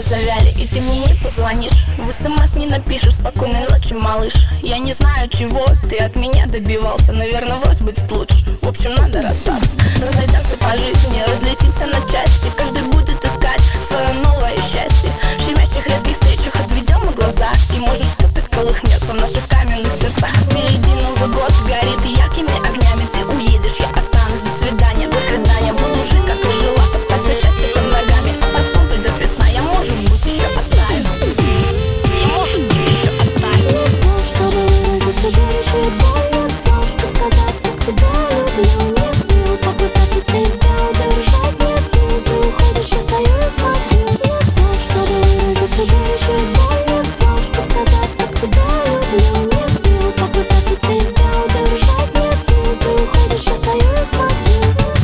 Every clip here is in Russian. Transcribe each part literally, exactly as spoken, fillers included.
завяли, и ты мне не позвонишь, в смс не напишешь спокойной ночи, малыш. Я не знаю, чего ты от меня добивался, наверное, врозь будет лучше. В общем, надо расстаться, разойдемся по жизни, разлетимся на части. Каждый будет искать свое новое счастье. В щемящих редких встречах отведем мы глаза, и может что-то колыхнется в наших каменных сердцах. Впереди Новый год горит яркими огнями. Ты уедешь, я останусь, до свидания, до свидания. Буду жить, как и жила, топтать все счастье под ногами. А потом придет весна, я, может быть, еще оттаю. И может быть, еще оттаю. Нет слов, чтобы выразить все горечь и боль. Нет слов, чтобы сказать, как тебя люблю. Нет сил попытаться тебя удержать. Нет сил, ты уходишь, я стою и смотрю. Нет слов, чтобы выразить все горечь и боль. Нет слов, чтобы сказать, как тебя люблю. Нет сил попытаться тебя удержать. Нет сил, ты уходишь, я стою и смотрю.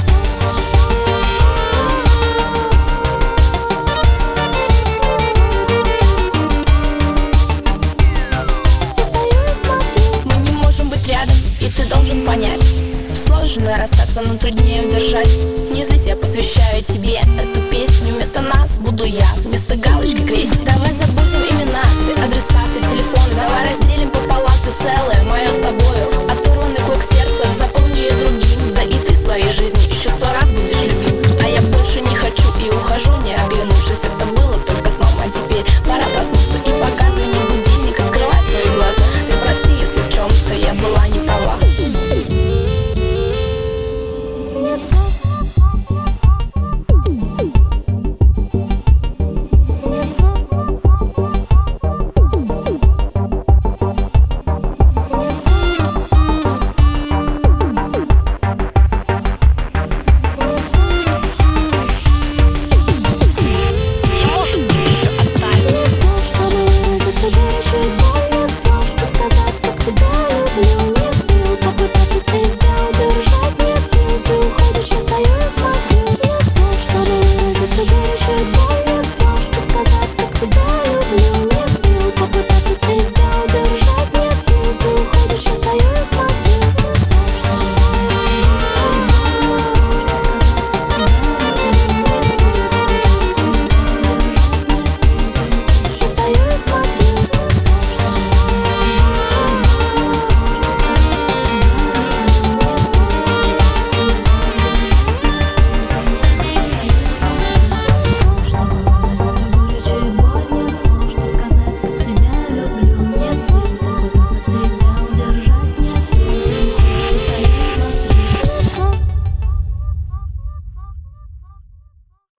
Мы не можем быть рядом, и ты должен понять. Сложно расстаться, но труднее удержать. Не здесь я посвящаю тебе эту песню. Вместо нас буду я, вместо галочки крестик. Давай забудем имена, все адреса, все телефоны. Давай разделим пополам все целое.